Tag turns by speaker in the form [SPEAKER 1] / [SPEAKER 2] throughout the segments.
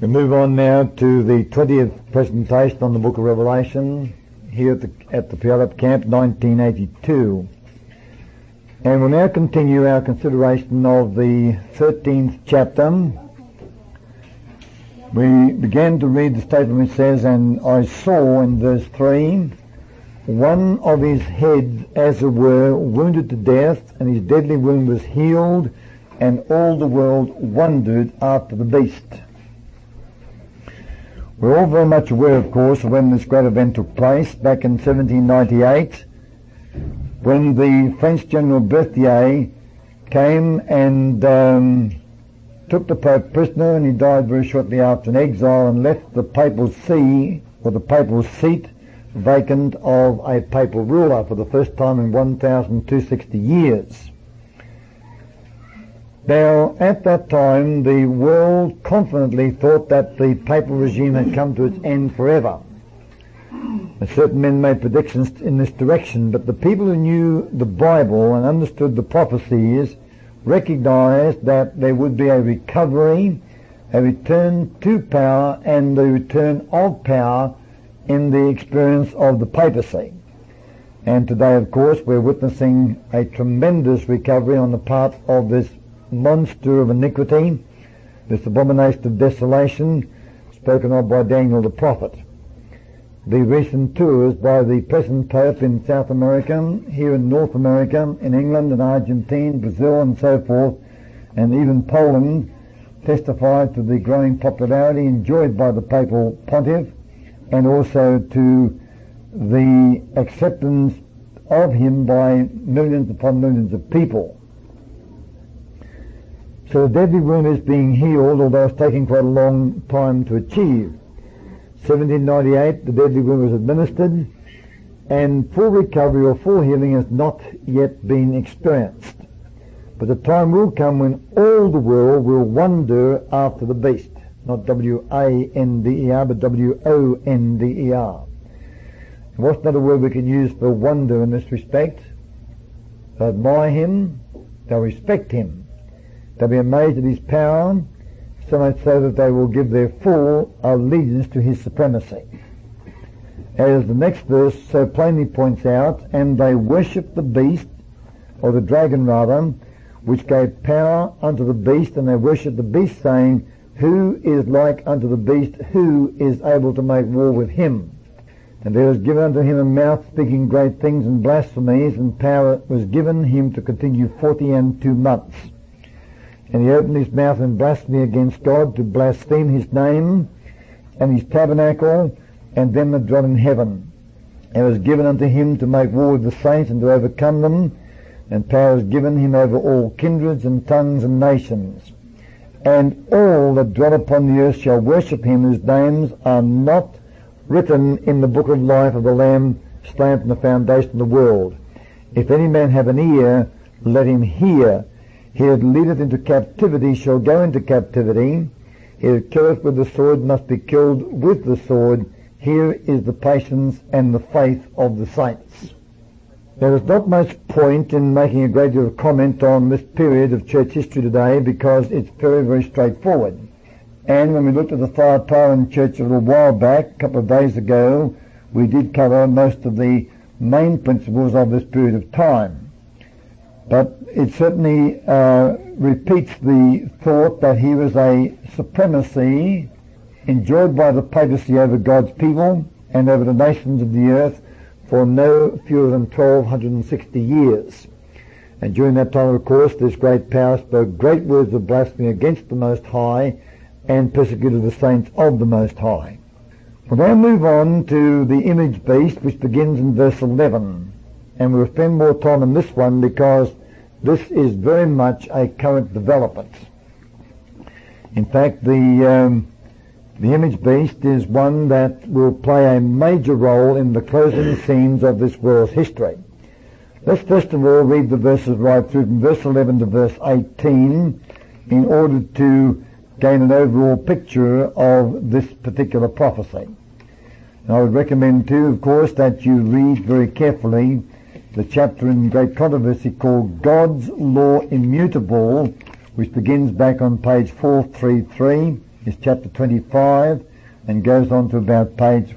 [SPEAKER 1] We move on now to the 20th presentation on the book of Revelation here at the Puyallup Camp, 1982. And we'll now continue our consideration of the 13th chapter. We began to read the statement which says, "And I saw," in verse 3, "one of his heads, as it were, wounded to death, and his deadly wound was healed, and all the world wondered after the beast." We're all very much aware, of course, of when this great event took place, back in 1798, when the French General Berthier came and took the Pope prisoner, and he died very shortly after in exile, and left the papal see, or the papal seat, vacant of a papal ruler for the first time in 1,260 years. Now, at that time, the world confidently thought that the papal regime had come to its end forever. Certain men made predictions in this direction, but the people who knew the Bible and understood the prophecies recognized that there would be a recovery, a return to power, and the return of power in the experience of the papacy. And today, of course, we're witnessing a tremendous recovery on the part of this monster of iniquity, this abomination of desolation spoken of by Daniel the prophet. The recent tours by the present Pope in South America, here in North America, in England and Argentina, Brazil and so forth, and even Poland, testify to the growing popularity enjoyed by the papal pontiff, and also to the acceptance of him by millions upon millions of people. So the deadly wound is being healed, although it's taking quite a long time to achieve. 1798, the deadly wound was administered, and full recovery or full healing has not yet been experienced. But the time will come when all the world will wonder after the beast. Not W-A-N-D-E-R, but W-O-N-D-E-R. What's another word we can use for wonder in this respect? They'll admire him, they'll respect him. They'll be amazed at his power, so much so that they will give their full allegiance to his supremacy. As the next verse so plainly points out, "And they worshipped the beast," or the dragon rather, "which gave power unto the beast, and they worshipped the beast, saying, Who is like unto the beast? Who is able to make war with him? And there was given unto him a mouth speaking great things and blasphemies, and power was given him to continue 42 months. And he opened his mouth in blasphemy against God, to blaspheme his name and his tabernacle, and them that dwell in heaven. And it was given unto him to make war with the saints, and to overcome them, and power was given him over all kindreds and tongues and nations. And all that dwell upon the earth shall worship him, whose names are not written in the book of life of the Lamb slain from the foundation of the world. If any man have an ear, let him hear. He that leadeth into captivity shall go into captivity. He that killeth with the sword must be killed with the sword. Here is the patience and the faith of the saints." There is not much point in making a great deal of comment on this period of church history today, because it's very, very straightforward. And when we looked at the firepower in church a little while back, a couple of days ago, we did cover most of the main principles of this period of time. But it certainly repeats the thought that here is a supremacy enjoyed by the papacy over God's people and over the nations of the earth for no fewer than 1,260 years. And during that time, of course, this great power spoke great words of blasphemy against the Most High and persecuted the saints of the Most High. We'll now move on to the image beast, which begins in verse 11. And we'll spend more time on this one because this is very much a current development. In fact, the image beast is one that will play a major role in the closing scenes of this world's history. Let's first of all read the verses right through from verse 11 to verse 18 in order to gain an overall picture of this particular prophecy. And I would recommend too, of course, that you read very carefully the chapter in great controversy called God's Law Immutable, which begins back on page 433 is chapter 25 and goes on to about page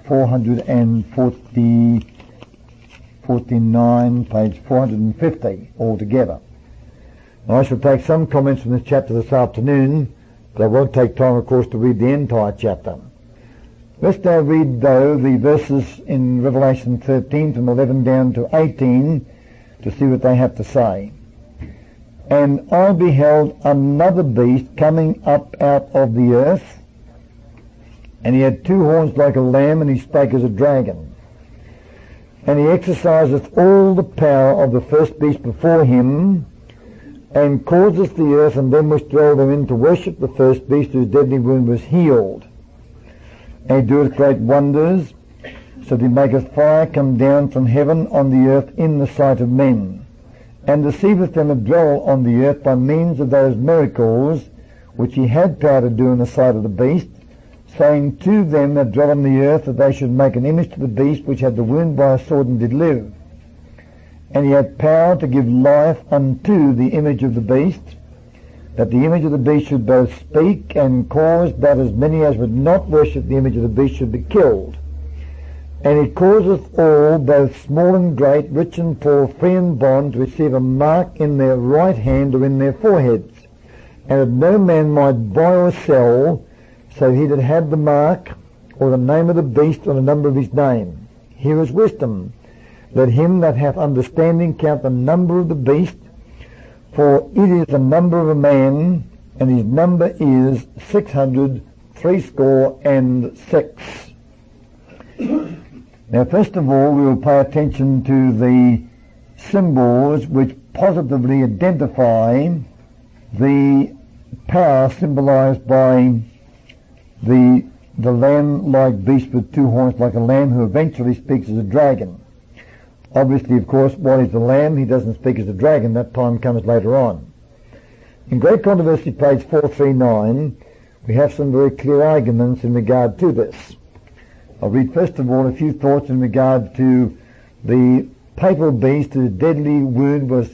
[SPEAKER 1] 449, page 450 altogether. Now, I shall take some comments from this chapter this afternoon, but I won't take time, of course, to read the entire chapter. Let's now read, though, the verses in Revelation 13 from 11 down to 18 to see what they have to say. And I beheld another beast coming up out of the earth, and he had 2 horns like a lamb, and he spake as a dragon. And he exerciseth all the power of the first beast before him, and causeth the earth and them which dwell therein to worship the first beast whose deadly wound was healed. And he doeth great wonders, so that he maketh fire come down from heaven on the earth in the sight of men, and deceiveth them that dwell on the earth by means of those miracles which he had power to do in the sight of the beast, saying to them that dwell on the earth that they should make an image to the beast which had the wound by a sword and did live. And he had power to give life unto the image of the beast, that the image of the beast should both speak and cause that as many as would not worship the image of the beast should be killed. And he causeth all, both small and great, rich and poor, free and bond, to receive a mark in their right hand or in their foreheads, and that no man might buy or sell, so he that had the mark, or the name of the beast, or the number of his name. Here is wisdom. Let him that hath understanding count the number of the beast, for it is the number of a man, and his number is 666. Now, first of all, we will pay attention to the symbols which positively identify the power symbolized by the lamb-like beast with 2 horns like a lamb, who eventually speaks as a dragon. Obviously, of course, while he's the lamb, he doesn't speak as a dragon. That time comes later on. In Great Controversy, page 439, we have some very clear arguments in regard to this. I'll read first of all a few thoughts in regard to the papal beast whose deadly wound was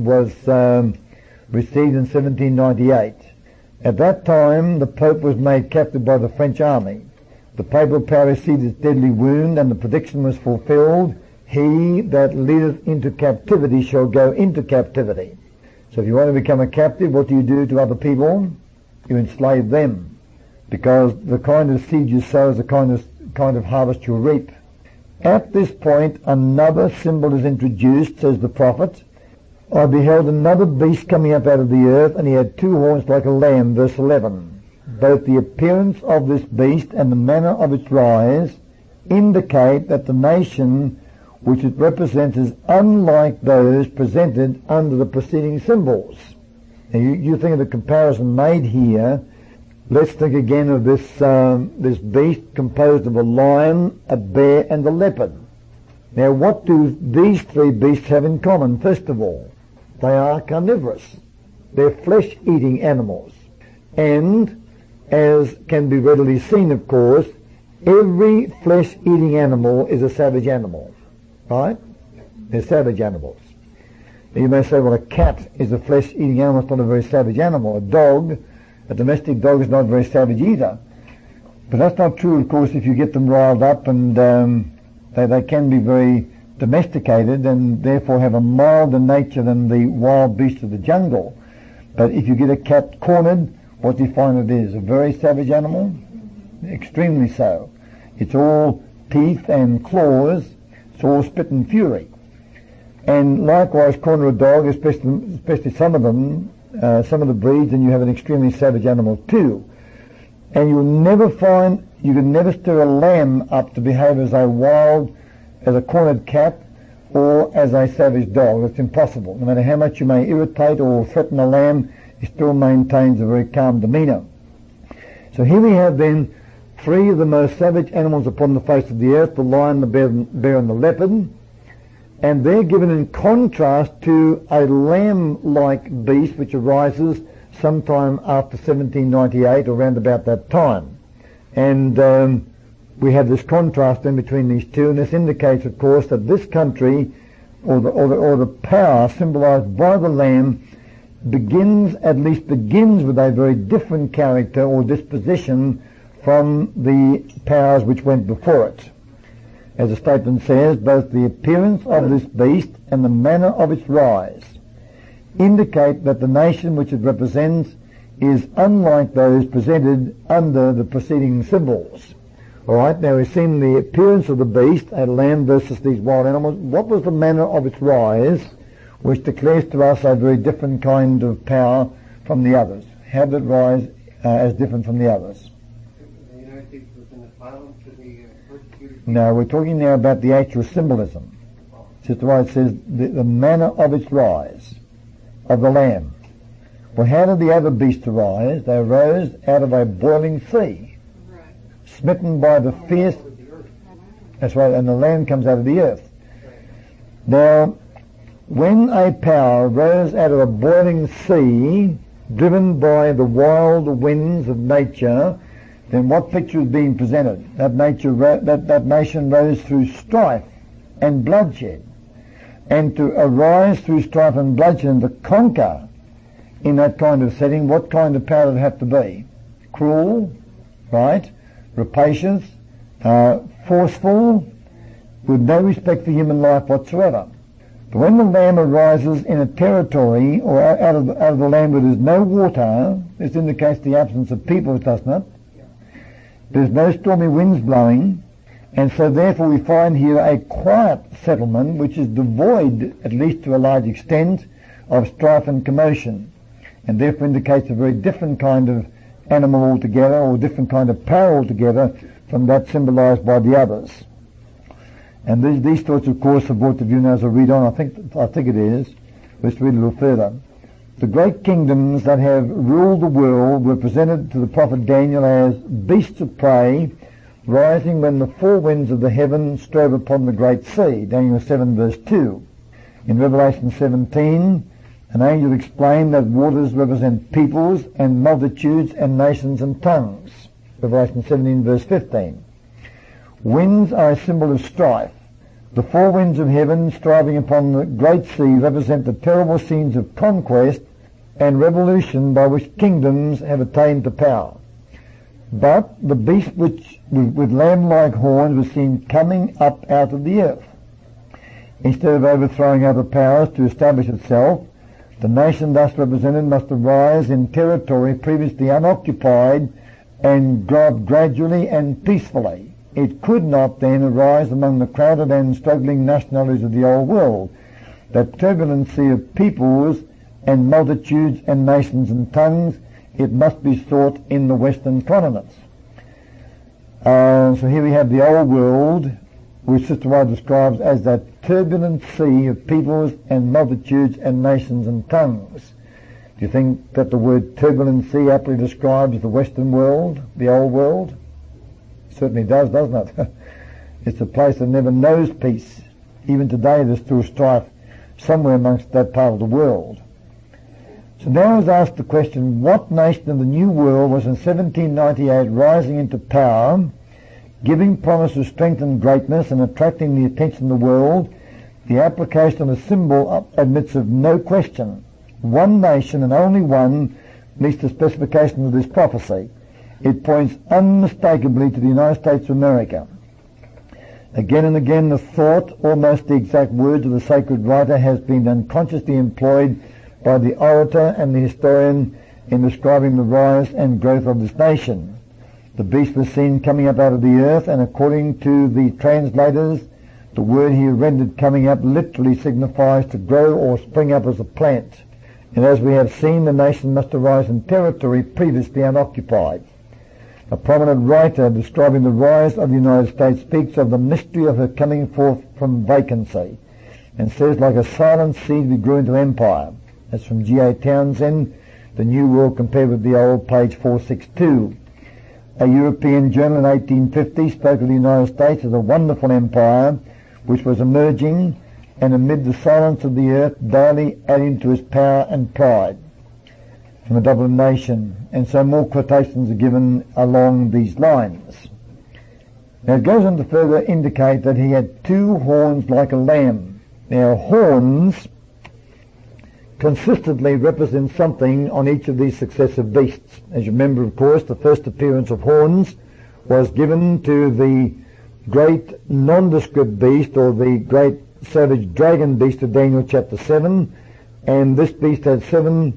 [SPEAKER 1] received in 1798. At that time, the Pope was made captive by the French army. The papal power received its deadly wound, and the prediction was fulfilled: he that leadeth into captivity shall go into captivity. So if you want to become a captive, what do you do to other people? You enslave them, because the kind of seed you sow is the kind of harvest you'll reap. At this point, another symbol is introduced, says the prophet. I beheld another beast coming up out of the earth, and he had 2 horns like a lamb, verse 11. Both the appearance of this beast and the manner of its rise indicate that the nation which it represents is unlike those presented under the preceding symbols. Now you think of the comparison made here. Let's think again of this beast composed of a lion, a bear, and a leopard. Now, what do these 3 beasts have in common? First of all, they are carnivorous. They're flesh-eating animals. And, as can be readily seen, of course, every flesh-eating animal is a savage animal. Right? They're savage animals. Now you may say, well, a cat is a flesh-eating animal. It's not a very savage animal. A domestic dog is not very savage either. But that's not true, of course, if you get them riled up, and they can be very domesticated and therefore have a milder nature than the wild beasts of the jungle. But if you get a cat cornered, what do you find it is? A very savage animal? Extremely so. It's all teeth and claws. It's all spit and fury. And likewise, corner a dog, especially some of them, some of the breeds, and you have an extremely savage animal too. And you can never stir a lamb up to behave as a cornered cat or as a savage dog. It's impossible. No matter how much you may irritate or threaten a lamb, it still maintains a very calm demeanour. So here we have then 3 of the most savage animals upon the face of the earth: the lion, the bear, and the leopard. And they're given in contrast to a lamb-like beast which arises sometime after 1798 or around about that time. And we have this contrast in between these two, and this indicates, of course, that this country, or the power symbolized by the lamb, at least begins with a very different character or disposition from the powers which went before it. As the statement says, both the appearance of this beast and the manner of its rise indicate that the nation which it represents is unlike those presented under the preceding symbols. Alright, now we've seen the appearance of the beast, a lamb versus these wild animals. What was the manner of its rise, which declares to us a very different kind of power from the others? How did it rise as different from the others?
[SPEAKER 2] The United States was in the bottom to the persecuted.
[SPEAKER 1] No, we're talking now about the actual symbolism. Sister White says the manner of its rise, of the lamb. Well, how did the other beasts arise? They arose out of a boiling sea, smitten by the fierce. That's right, and the lamb comes out of the earth. Now, when a power rose out of a boiling sea, driven by the wild winds of nature, then what picture is being presented? That nation rose through strife and bloodshed, and to arise through strife and bloodshed and to conquer in that kind of setting, what kind of power did it have to be? Cruel, right? Rapacious, forceful, with no respect for human life whatsoever. But when the lamb arises in a territory or out of the land where there's no water, this indicates the absence of people, doesn't it? There's no stormy winds blowing, and so therefore we find here a quiet settlement which is devoid, at least to a large extent, of strife and commotion, and therefore indicates a very different kind of animal altogether, or different kind of power altogether from that symbolized by the others. And these thoughts, of course, are brought to view now as I read on. I think it is. Let's read a little further. The great kingdoms that have ruled the world were presented to the prophet Daniel as beasts of prey, rising when the four winds of the heaven strove upon the great sea. Daniel 7 verse 2. In Revelation 17, an angel explained that waters represent peoples and multitudes and nations and tongues. Revelation 17 verse 15. Winds are a symbol of strife. The four winds of heaven striving upon the great sea represent the terrible scenes of conquest and revolution by which kingdoms have attained to power. But the beast which with lamb-like horns was seen coming up out of the earth. Instead of overthrowing other powers to establish itself, the nation thus represented must arise in territory previously unoccupied and grow up gradually and peacefully. It could not then arise among the crowded and struggling nationalities of the old world. That turbulent sea of peoples and multitudes and nations and tongues, it must be sought in the western continents. So here we have the old world, which Sister White describes as that turbulent sea of peoples and multitudes and nations and tongues. Do you think that the word turbulent sea aptly describes the western world, the old world? Certainly does, doesn't it? It's a place that never knows peace. Even today there's still strife somewhere amongst that part of the world. So now I was asked the question, what nation of the New World was in 1798 rising into power, giving promise of strength and greatness and attracting the attention of the world? The application of a symbol admits of no question. One nation and only one meets the specification of this prophecy. It points unmistakably to the United States of America. Again and again the thought, almost the exact words of the sacred writer, has been unconsciously employed by the orator and the historian in describing the rise and growth of this nation. The beast was seen coming up out of the earth, and according to the translators, the word here rendered coming up literally signifies to grow or spring up as a plant. And as we have seen, the nation must arise in territory previously unoccupied. A prominent writer describing the rise of the United States speaks of the mystery of her coming forth from vacancy, and says, like a silent seed we grew into empire. That's from G.A. Townsend, The New World Compared with the Old, page 462. A European journal in 1850 spoke of the United States as a wonderful empire which was emerging, and amid the silence of the earth daily adding to its power and pride. From a Dublin Nation, and so more quotations are given along these lines. Now it goes on to further indicate that he had two horns like a lamb. Now horns consistently represent something on each of these successive beasts. As you remember, of course, the first appearance of horns was given to the great nondescript beast, or the great savage dragon beast of Daniel chapter 7, and this beast had 10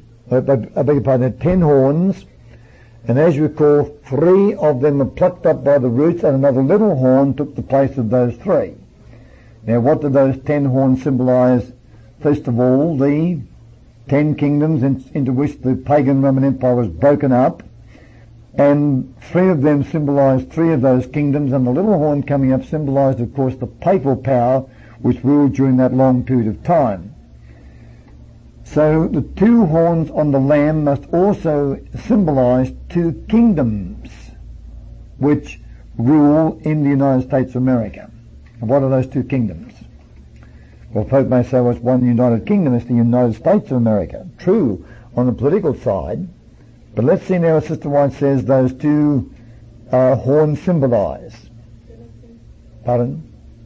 [SPEAKER 1] horns, and as you recall, 3 of them were plucked up by the roots, and another little horn took the place of those 3. Now, what do those 10 horns symbolize? First of all, the 10 kingdoms into which the pagan Roman Empire was broken up, and 3 of them symbolized 3 of those kingdoms, and the little horn coming up symbolized, of course, the papal power which ruled during that long period of time. So the 2 horns on the lamb must also symbolize 2 kingdoms which rule in the United States of America. And what are those 2 kingdoms? Well, folk may say, well, it's one United Kingdom, it's the United States of America. True, on the political side, but let's see now what Sister White says those 2 horns symbolize. Pardon?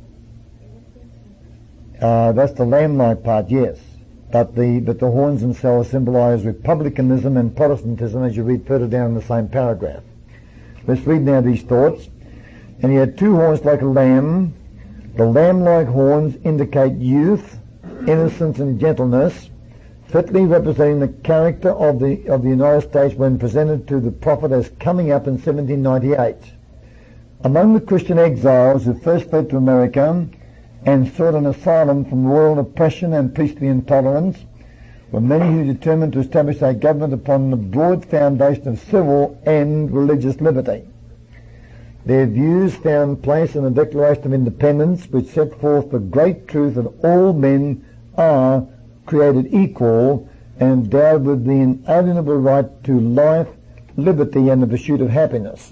[SPEAKER 1] That's the lamb-like part, yes. But the horns themselves symbolize republicanism and Protestantism, as you read further down in the same paragraph. Let's read now these thoughts. And he had 2 horns like a lamb. The lamb-like horns indicate youth, innocence, and gentleness, fitly representing the character of the United States when presented to the prophet as coming up in 1798. Among the Christian exiles who first fled to America and sought an asylum from royal oppression and priestly intolerance were many who determined to establish a government upon the broad foundation of civil and religious liberty. Their views found place in the Declaration of Independence, which set forth the great truth that all men are created equal and endowed with the inalienable right to life, liberty, and the pursuit of happiness.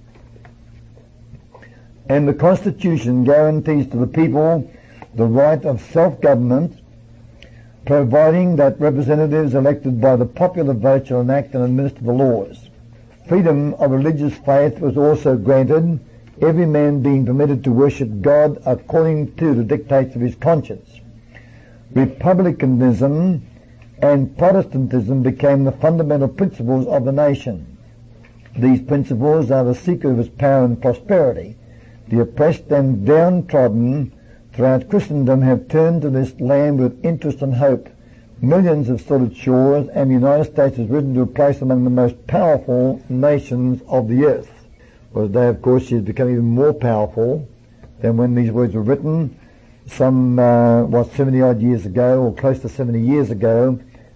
[SPEAKER 1] And the Constitution guarantees to the people the right of self-government, providing that representatives elected by the popular vote shall enact and administer the laws. Freedom of religious faith was also granted, every man being permitted to worship God according to the dictates of his conscience. Republicanism and Protestantism became the fundamental principles of the nation. These principles are the secret of its power and prosperity. The oppressed and downtrodden throughout Christendom have turned to this land with interest and hope. Millions have stood its shores, and the United States has risen to a place among the most powerful nations of the earth. Well, today, of course, she has become even more powerful than when these words were written, some, 70-odd years ago, or close to 70 years ago,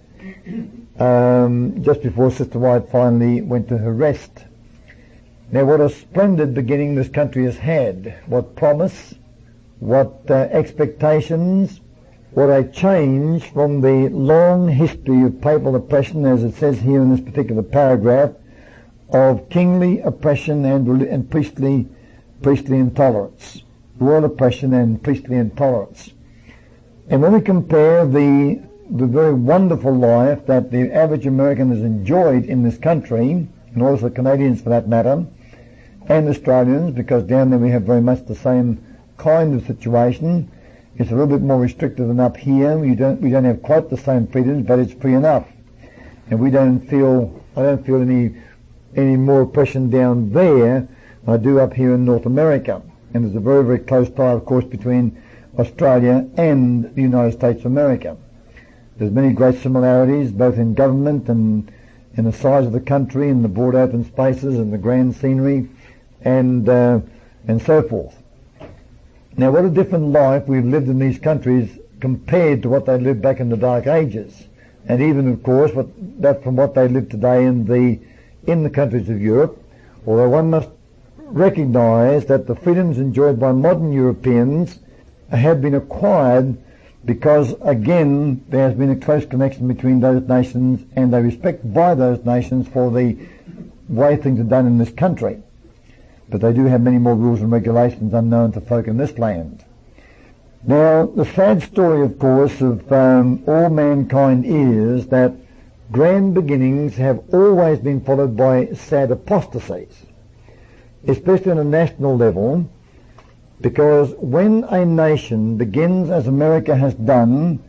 [SPEAKER 1] just before Sister White finally went to her rest. Now, what a splendid beginning this country has had. What promise, what expectations, what a change from the long history of papal oppression, as it says here in this particular paragraph, of kingly oppression and priestly intolerance. Royal oppression and priestly intolerance. And when we compare the very wonderful life that the average American has enjoyed in this country, and also Canadians for that matter, and Australians, because down there we have very much the same kind of situation. It's a little bit more restricted than up here. We don't have quite the same freedoms, but it's free enough. And I don't feel any more oppression down there than I do up here in North America. And there's a very, very close tie, of course, between Australia and the United States of America. There's many great similarities, both in government and in the size of the country, and the broad open spaces, and the grand scenery, and so forth. Now, what a different life we've lived in these countries compared to what they lived back in the Dark Ages, and even, of course, from what they live today in the countries of Europe. Although one must recognize that the freedoms enjoyed by modern Europeans have been acquired because, again, there has been a close connection between those nations and a respect by those nations for the way things are done in this country. But they do have many more rules and regulations unknown to folk in this land. Now, the sad story, of course, of all mankind is that grand beginnings have always been followed by sad apostasies, especially on a national level, because when a nation begins, as America has done,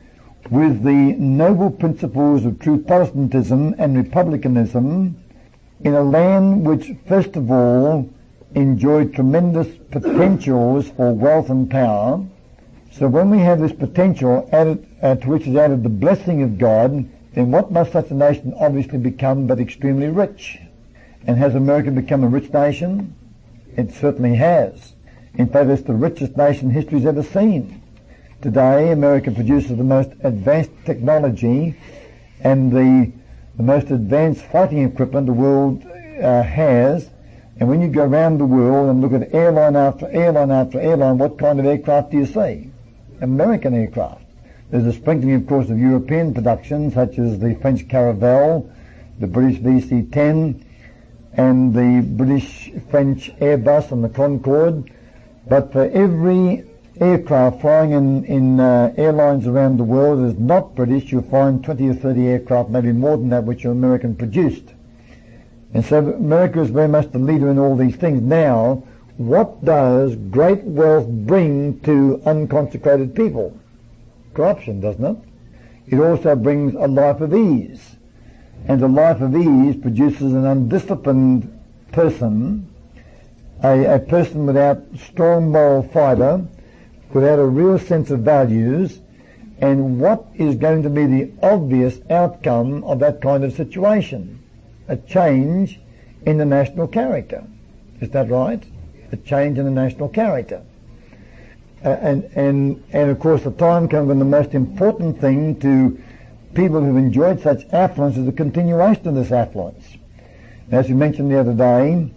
[SPEAKER 1] with the noble principles of true Protestantism and republicanism in a land which, first of all, enjoyed tremendous potentials for wealth and power. So when we have this potential added, to which is added the blessing of God, then what must such a nation obviously become but extremely rich? And has America become a rich nation? It certainly has. In fact, it's the richest nation history's ever seen. Today, America produces the most advanced technology and the most advanced fighting equipment the world has. And when you go around the world and look at airline after airline after airline, what kind of aircraft do you see? American aircraft. There's a sprinkling, of course, of European production, such as the French Caravelle, the British VC-10, and the British-French Airbus and the Concorde. But for every aircraft flying in airlines around the world that is not British, you'll find 20 or 30 aircraft, maybe more than that, which are American produced. And so America is very much the leader in all these things. Now, what does great wealth bring to unconsecrated people? Corruption, doesn't it? It also brings a life of ease. And a life of ease produces an undisciplined person, a person without strong moral fibre, without a real sense of values. And what is going to be the obvious outcome of that kind of situation? A change in the national character. Is that right? A change in the national character. And of course the time comes when the most important thing to people who've enjoyed such affluence is the continuation of this affluence. As we mentioned the other day,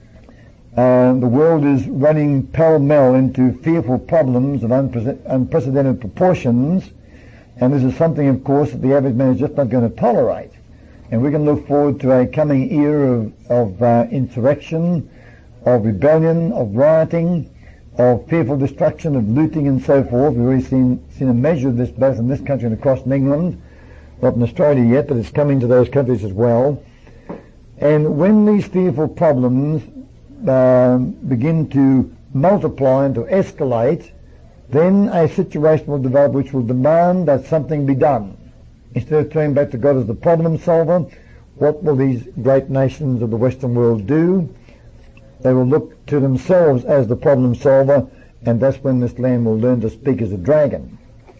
[SPEAKER 1] the world is running pell-mell into fearful problems of unprecedented proportions, and this is something, of course, that the average man is just not going to tolerate. And we can look forward to a coming era of insurrection, of rebellion, of rioting, of fearful destruction, of looting and so forth. We've already seen a measure of this both in this country and across England. Not in Australia yet, but it's coming to those countries as well. And when these fearful problems begin to multiply and to escalate, then a situation will develop which will demand that something be done. Instead of turning back to God as the problem solver, what will these great nations of the Western world do? They will look to themselves as the problem solver, and that's when this land will learn to speak as a dragon.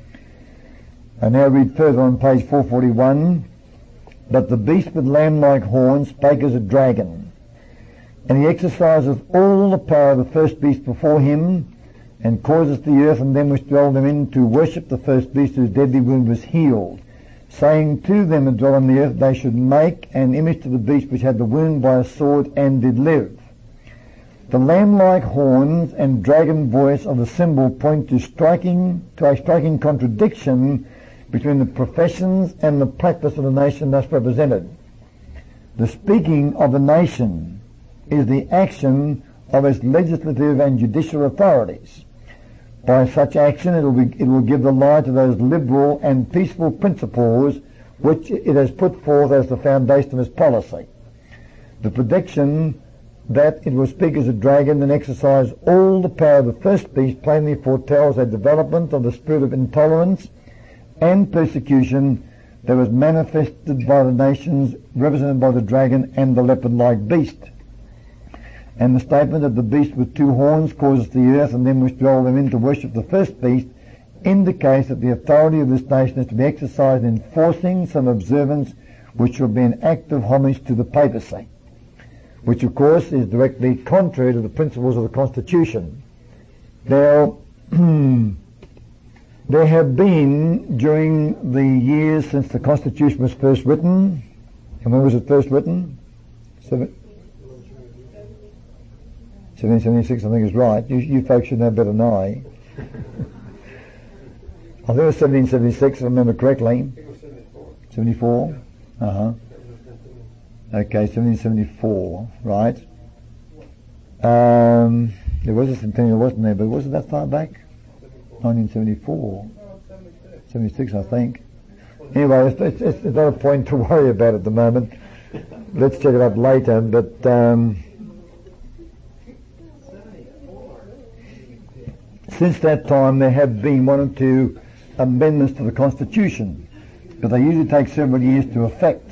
[SPEAKER 1] I now read further on page 441. But the beast with lamb-like horns spake as a dragon, and he exerciseth all the power of the first beast before him, and causeth the earth and them which dwell therein to worship the first beast whose deadly wound was healed, saying to them that dwell on the earth, they should make an image to the beast which had the wound by a sword and did live. The lamb-like horns and dragon voice of the symbol point to a striking contradiction between the professions and the practice of the nation thus represented. The speaking of the nation is the action of its legislative and judicial authorities. By such action it will give the lie to those liberal and peaceful principles which it has put forth as the foundation of its policy. The prediction that it will speak as a dragon and exercise all the power of the first beast plainly foretells a development of the spirit of intolerance and persecution that was manifested by the nations represented by the dragon and the leopard-like beast. And the statement that the beast with two horns causes the earth and them which dwell therein to worship the first beast indicates that the authority of this nation is to be exercised in enforcing some observance which will be an act of homage to the papacy, which of course is directly contrary to the principles of the Constitution. Now, there have been, during the years since the Constitution was first written, and when was it first written? 1776, I think is right. You folks should know better than I. I think it was 1776, if I remember correctly. 74? Okay, 1774, right. There was a centennial, wasn't there? But was it that far back? 1974. 76, I think. Anyway, it's not a point to worry about at the moment. Let's check it up later, but since that time there have been one or two amendments to the Constitution, but they usually take several years to effect.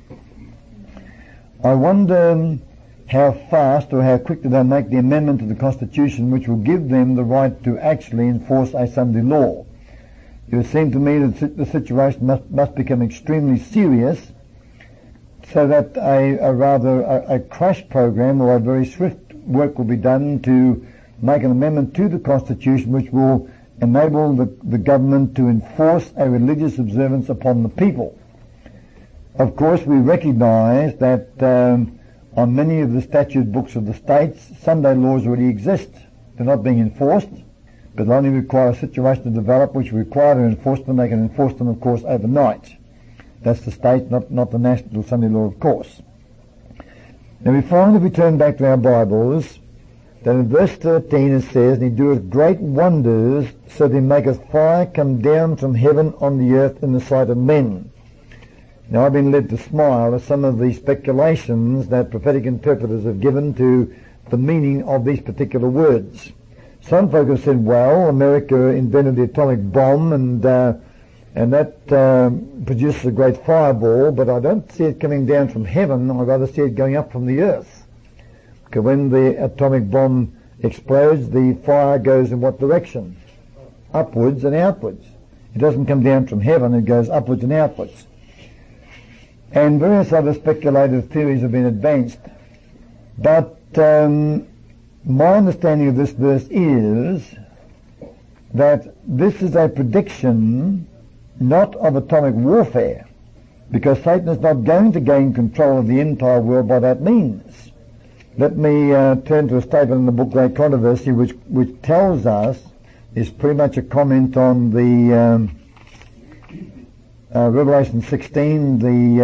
[SPEAKER 1] I wonder how fast or how quickly they'll make the amendment to the Constitution which will give them the right to actually enforce a Sunday law. It would seem to me that the situation must become extremely serious, so that a crash program or a very swift work will be done to make an amendment to the Constitution which will enable the government to enforce a religious observance upon the people. Of course, we recognise that on many of the statute books of the states, Sunday laws already exist. They're not being enforced, but they only require a situation to develop which require their enforcement. They can enforce them, of course, overnight. That's the state, not the national Sunday law, of course. Now we find, if we turn back to our Bibles, that in verse 13 it says, "And he doeth great wonders, so that he maketh fire come down from heaven on the earth in the sight of men." Now I've been led to smile at some of the speculations that prophetic interpreters have given to the meaning of these particular words. Some folk have said, well, America invented the atomic bomb and that produces a great fireball, but I don't see it coming down from heaven. I'd rather see it going up from the earth. Because when the atomic bomb explodes, the fire goes in what direction? Upwards and outwards. It doesn't come down from heaven, it goes upwards and outwards. And various other speculative theories have been advanced. But my understanding of this verse is that this is a prediction not of atomic warfare, because Satan is not going to gain control of the entire world by that means. Let me turn to a statement in the book Great Controversy which tells us, is pretty much a comment on the Revelation 16,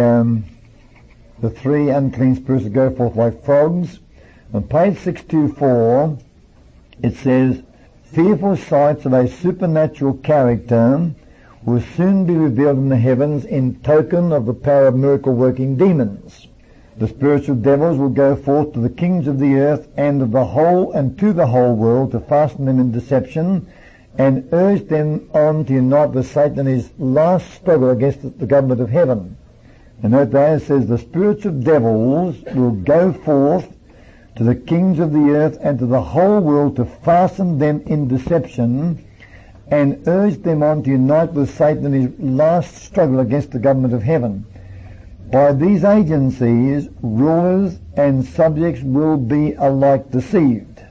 [SPEAKER 1] the three unclean spirits that go forth like frogs. On page 624 it says, "Fearful sights of a supernatural character will soon be revealed in the heavens in token of the power of miracle-working demons. The spiritual devils will go forth to the kings of the earth and to the whole world to fasten them in deception and urge them on to unite with Satan in his last struggle against the government of heaven." And note there it says, the spiritual devils will go forth to the kings of the earth and to the whole world to fasten them in deception and urge them on to unite with Satan in his last struggle against the government of heaven. By these agencies, rulers and subjects will be alike deceived.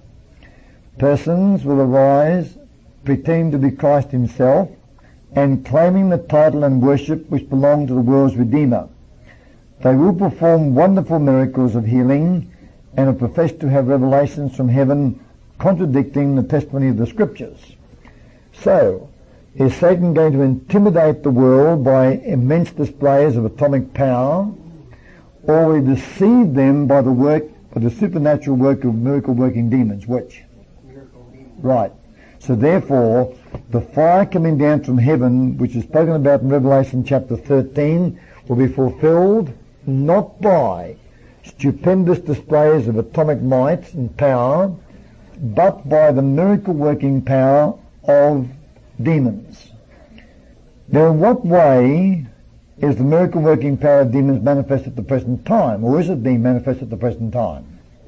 [SPEAKER 1] Persons will arise, pretending to be Christ himself, and claiming the title and worship which belong to the world's Redeemer. They will perform wonderful miracles of healing and will profess to have revelations from heaven contradicting the testimony of the Scriptures. So, is Satan going to intimidate the world by immense displays of atomic power, or will he deceive them by the supernatural work of miracle-working demons? Which?
[SPEAKER 2] Miracle demons.
[SPEAKER 1] Right. So therefore, the fire coming down from heaven, which is spoken about in Revelation chapter 13, will be fulfilled not by stupendous displays of atomic might and power, but by the miracle-working power of demons. Now, in what way is the miracle-working power of demons manifest at the present time, or is it being manifest at the present time?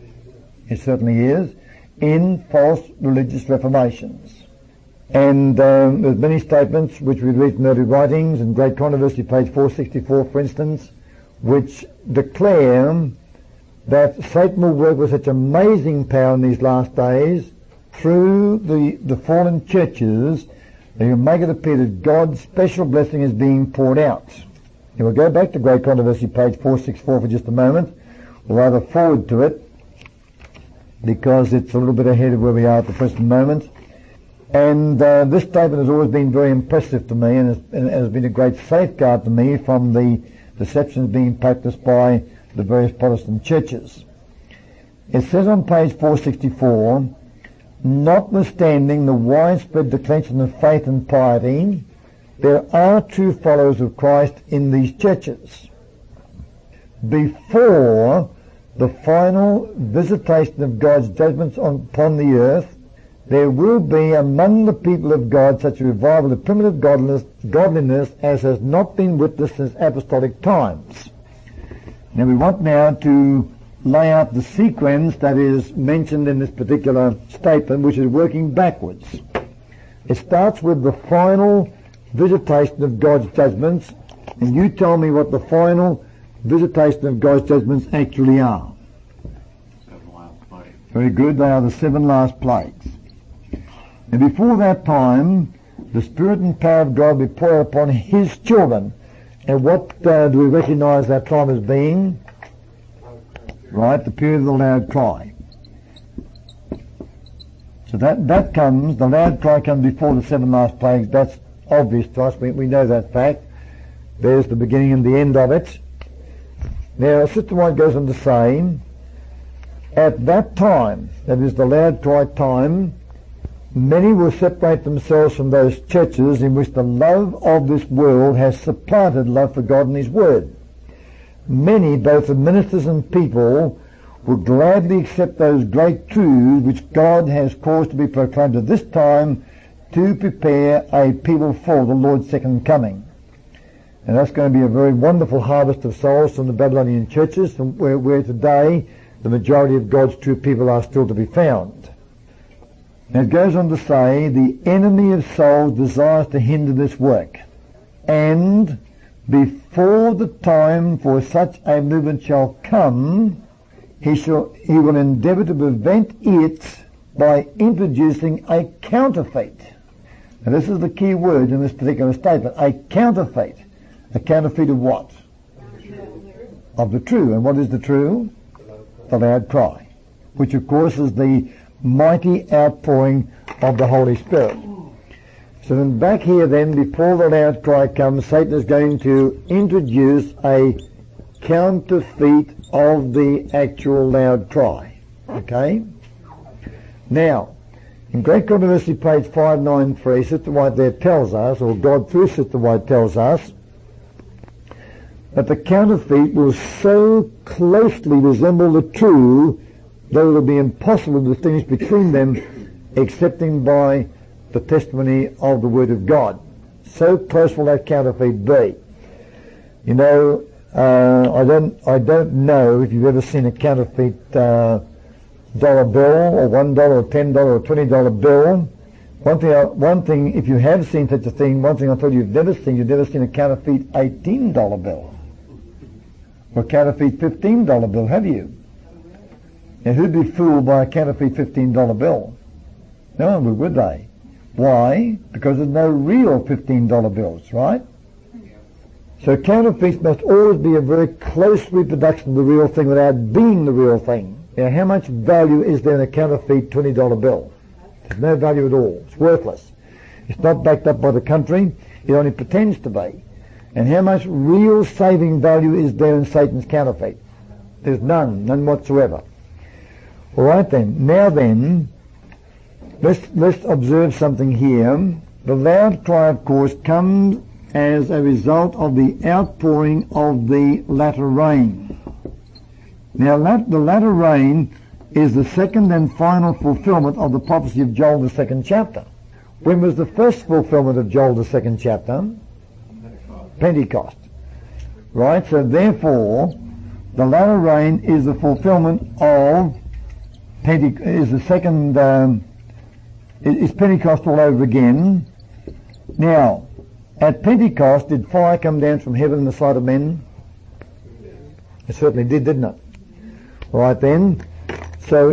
[SPEAKER 1] It certainly is, in false religious reformations. And there's many statements which we read in early writings, in Great Controversy, page 464, for instance, which declare that Satan will work with such amazing power in these last days through the fallen churches that he'll make it appear that God's special blessing is being poured out. And we'll go back to Great Controversy, page 464 for just a moment. We'll rather forward to it because it's a little bit ahead of where we are at the present moment. And this statement has always been very impressive to me and has been a great safeguard to me from the deceptions being practiced by the various Protestant churches. It says on page 464, "Notwithstanding the widespread declension of faith and piety, there are true followers of Christ in these churches. Before the final visitation of God's judgments upon the earth, there will be among the people of God such a revival of primitive godliness as has not been witnessed since apostolic times. Now we want now to lay out the sequence that is mentioned in this particular statement, which is working backwards. It starts with the final visitation of God's judgments, and you tell me what the final visitation of God's judgments actually are.
[SPEAKER 2] 7 last plagues.
[SPEAKER 1] Very good, they are the 7 last plagues. And before that time, the Spirit and power of God will be poured upon His children. And what do we recognize that time as being? Right, the period of the loud cry. So that comes, the loud cry comes before the 7 last plagues. That's obvious to us. We know that fact. There's the beginning and the end of it. Now, Sister White goes on to say, at that time, that is the loud cry time, many will separate themselves from those churches in which the love of this world has supplanted love for God and His Word. Many, both the ministers and people, will gladly accept those great truths which God has caused to be proclaimed at this time to prepare a people for the Lord's second coming. And that's going to be a very wonderful harvest of souls from the Babylonian churches, where today the majority of God's true people are still to be found. Now it goes on to say, the enemy of souls desires to hinder this work, and before the time for such a movement shall come, he will endeavour to prevent it by introducing a counterfeit. Now this is the key word in this particular statement, a counterfeit. A counterfeit of what? Of the true. And what is the true? The loud cry, which of course is the mighty outpouring of the Holy Spirit. So then back here then, before the loud cry comes, Satan is going to introduce a counterfeit of the actual loud cry. Okay? Now, in Great Controversy, page 593, Sister White there tells us, or God through Sister White tells us, that the counterfeit will so closely resemble the true that it will be impossible to distinguish between them excepting by the testimony of the Word of God. So close will that counterfeit be. You know, I don't know if you've ever seen a counterfeit dollar bill, or $1 or $10 or $20 bill. One thing, if you have seen such a thing, one thing I'll tell you you've never seen a counterfeit $18 bill. Or a counterfeit $15 bill, have you? And who'd be fooled by a counterfeit $15 bill? No one would they? Why? Because there's no real $15 bills, right? So counterfeits must always be a very close reproduction of the real thing without being the real thing. Now, how much value is there in a counterfeit $20 bill? There's no value at all. It's worthless. It's not backed up by the country. It only pretends to be. And how much real saving value is there in Satan's counterfeit? There's none whatsoever. All right then. Now then, let's observe something here. The loud cry, of course, comes as a result of the outpouring of the latter rain. Now, the latter rain is the second and final fulfillment of the prophecy of Joel, the 2nd chapter. When was the first fulfillment of Joel, the 2nd chapter? Pentecost. Right? So therefore, the latter rain is the fulfillment of Pentecost, is the second, is Pentecost all over again. Now, at Pentecost, did fire come down from heaven in the sight of men? It certainly did, didn't it? All right then. So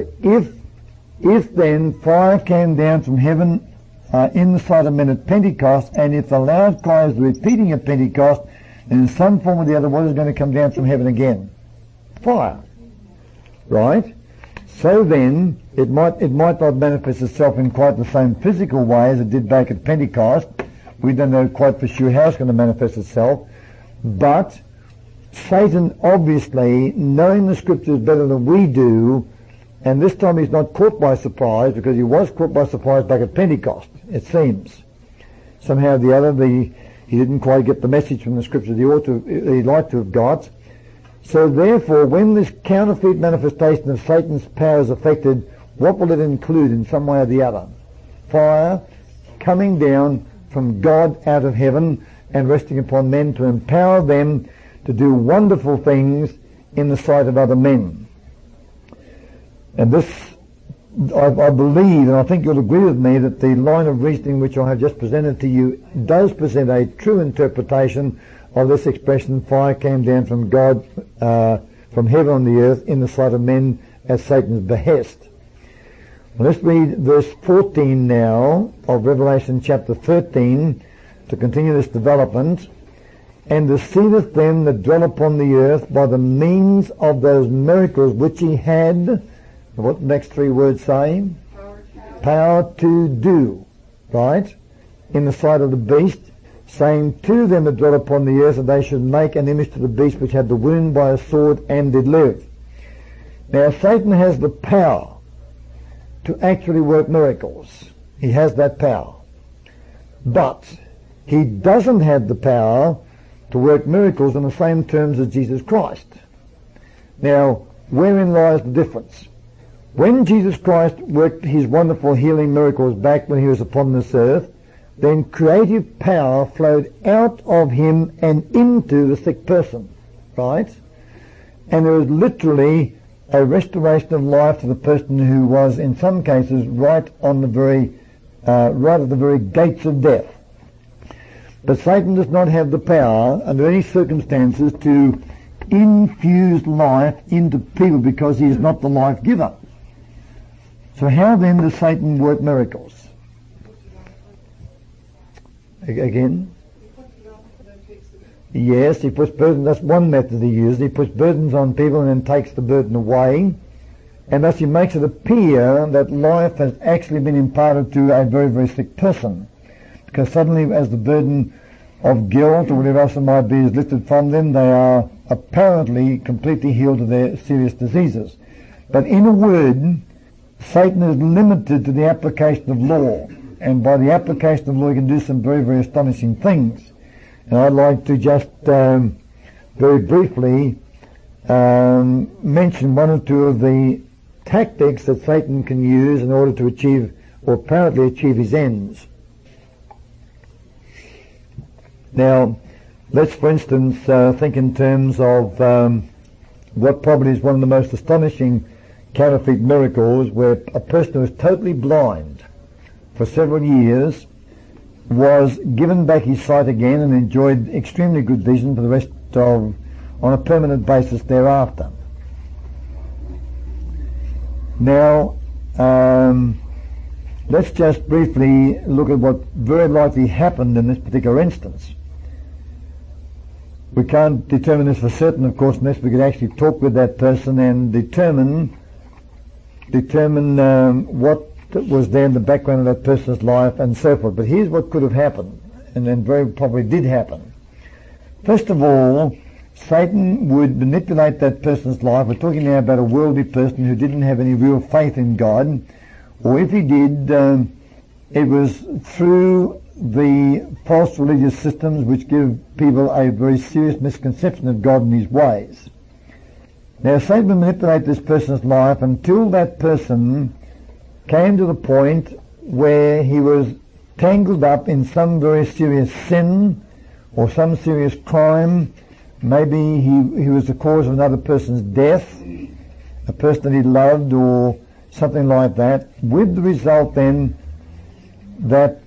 [SPEAKER 1] if then fire came down from heaven in the sight of men at Pentecost, and if the loud cry is the repeating of Pentecost, then in some form or the other, what is going to come down from heaven again? Fire. Right? So then, it might not manifest itself in quite the same physical way as it did back at Pentecost. We don't know quite for sure how it's going to manifest itself. But Satan, obviously, knowing the Scriptures better than we do, and this time he's not caught by surprise, because he was caught by surprise back at Pentecost, it seems. Somehow or the other, he didn't quite get the message from the Scriptures he'd like to have got. So therefore, when this counterfeit manifestation of Satan's power is affected, what will it include in some way or the other? fire coming down from God out of heaven and resting upon men to empower them to do wonderful things in the sight of other men. And this, I believe, and I think you'll agree with me, that the line of reasoning which I have just presented to you does present a true interpretation of this expression, fire came down from God, from heaven on the earth in the sight of men at Satan's behest. Well, let's read verse 14 now of Revelation chapter 13 to continue this development. And deceiveth them that dwell upon the earth by the means of those miracles which he had, what the next three words say? Power to do, right? In the sight of the beast, saying to them that dwell upon the earth that they should make an image to the beast which had the wound by a sword and did live. Now Satan has the power to actually work miracles. He has that power. But he doesn't have the power to work miracles in the same terms as Jesus Christ. Now, wherein lies the difference? When Jesus Christ worked his wonderful healing miracles back when he was upon this earth, then creative power flowed out of him and into the sick person, right? And there was literally a restoration of life to the person who was, in some cases, right at the very gates of death. But Satan does not have the power, under any circumstances, to infuse life into people because he is not the life giver. So how then does Satan work miracles? Again? Yes, he puts burdens. That's one method he uses. He puts burdens on people and then takes the burden away. And thus he makes it appear that life has actually been imparted to a very, very sick person. Because suddenly, as the burden of guilt or whatever else it might be is lifted from them, they are apparently completely healed of their serious diseases. But in a word, Satan is limited to the application of law. And by the application of law, he can do some very, very astonishing things. And I'd like to just very briefly mention one or two of the tactics that Satan can use in order to achieve, or apparently achieve, his ends. Now, let's, for instance, think in terms of what probably is one of the most astonishing counterfeit miracles, where a person who was totally blind for several years was given back his sight again and enjoyed extremely good vision for the rest of, on a permanent basis thereafter. Now, let's just briefly look at what very likely happened in this particular instance. We can't determine this for certain, of course, unless we could actually talk with that person and determine what was there in the background of that person's life and so forth. But here's what could have happened, and then very probably did happen. First of all, Satan would manipulate that person's life. We're talking now about a worldly person who didn't have any real faith in God, or if he did, it was through the false religious systems which give people a very serious misconception of God and his ways. Now Satan would manipulate this person's life until that person came to the point where he was tangled up in some very serious sin or some serious crime. Maybe he was the cause of another person's death, a person that he loved or something like that, with the result then that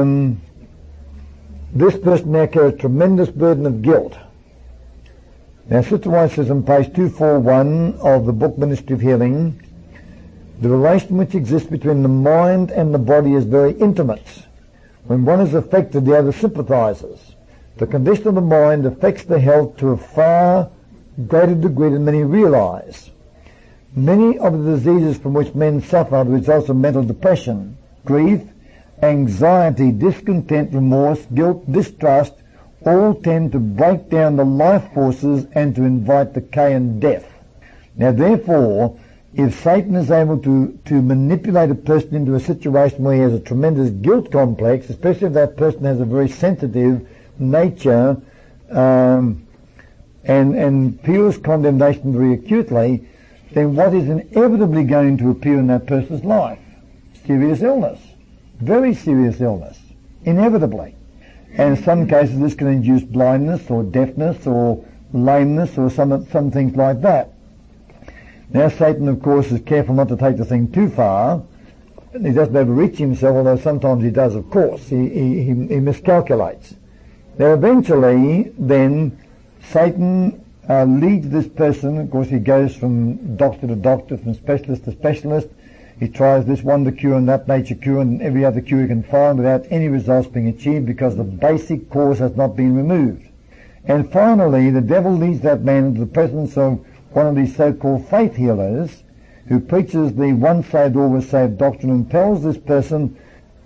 [SPEAKER 1] this person now carries a tremendous burden of guilt. Now Sister White says on page 241 of the book Ministry of Healing, the relation which exists between the mind and the body is very intimate. When one is affected, the other sympathizes. The condition of the mind affects the health to a far greater degree than many realize. Many of the diseases from which men suffer are the results of mental depression, grief, anxiety, discontent, remorse, guilt, distrust, all tend to break down the life forces and to invite decay and death. Now therefore, if Satan is able to manipulate a person into a situation where he has a tremendous guilt complex, especially if that person has a very sensitive nature and feels condemnation very acutely, then what is inevitably going to appear in that person's life? Serious illness. very serious illness, inevitably. And in some cases this can induce blindness or deafness or lameness or some things like that. Now Satan, of course, is careful not to take the thing too far. He doesn't overreach himself, although sometimes he does, of course. He miscalculates. Now eventually, then, Satan leads this person. Of course, he goes from doctor to doctor, from specialist to specialist. He tries this wonder cure and that nature cure and every other cure he can find without any results being achieved because the basic cause has not been removed. And finally, the devil leads that man into the presence of one of these so-called faith healers who preaches the once saved, always saved doctrine and tells this person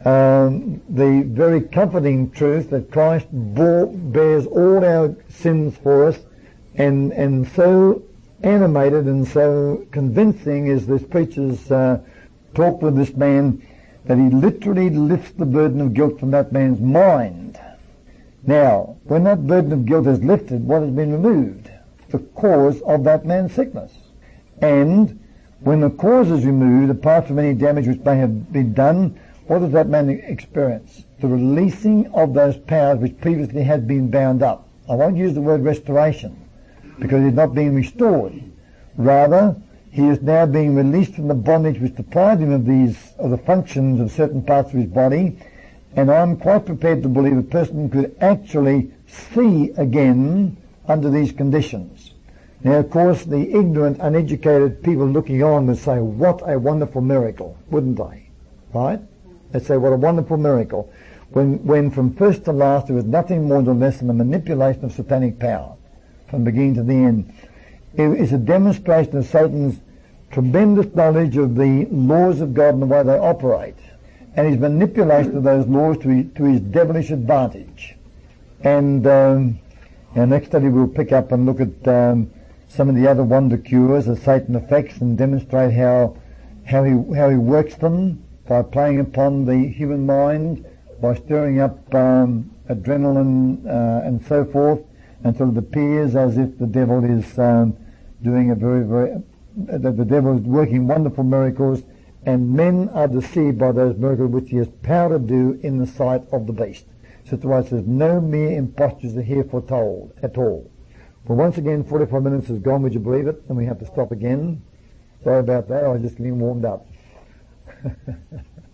[SPEAKER 1] the very comforting truth that Christ bears all our sins for us, and so animated and so convincing is this preacher's talk with this man that he literally lifts the burden of guilt from that man's mind. Now, when that burden of guilt is lifted, what has been removed? The cause of that man's sickness. And when the cause is removed, apart from any damage which may have been done, what does that man experience? The releasing of those powers which previously had been bound up. I won't use the word restoration, because he's not being restored. Rather, he is now being released from the bondage which deprived him of the functions of certain parts of his body, and I'm quite prepared to believe a person could actually see again under these conditions. Now, of course, the ignorant, uneducated people looking on would say, what a wonderful miracle, wouldn't they? Right? They'd say, what a wonderful miracle. When from first to last there was nothing more nor less than a manipulation of satanic power, from beginning to the end. It is a demonstration of Satan's tremendous knowledge of the laws of God and the way they operate, and his manipulation of those laws to his devilish advantage. And our next study we'll pick up and look at some of the other wonder cures that Satan affects and demonstrate how he works them by playing upon the human mind, by stirring up adrenaline and so forth, until it appears as if the devil is doing the devil is working wonderful miracles, and men are deceived by those miracles which he has power to do in the sight of the beast. So that's why it says no mere impostures are here foretold at all. Well, once again, 45 minutes has gone, would you believe it? And we have to stop again. Sorry about that, I was just getting warmed up.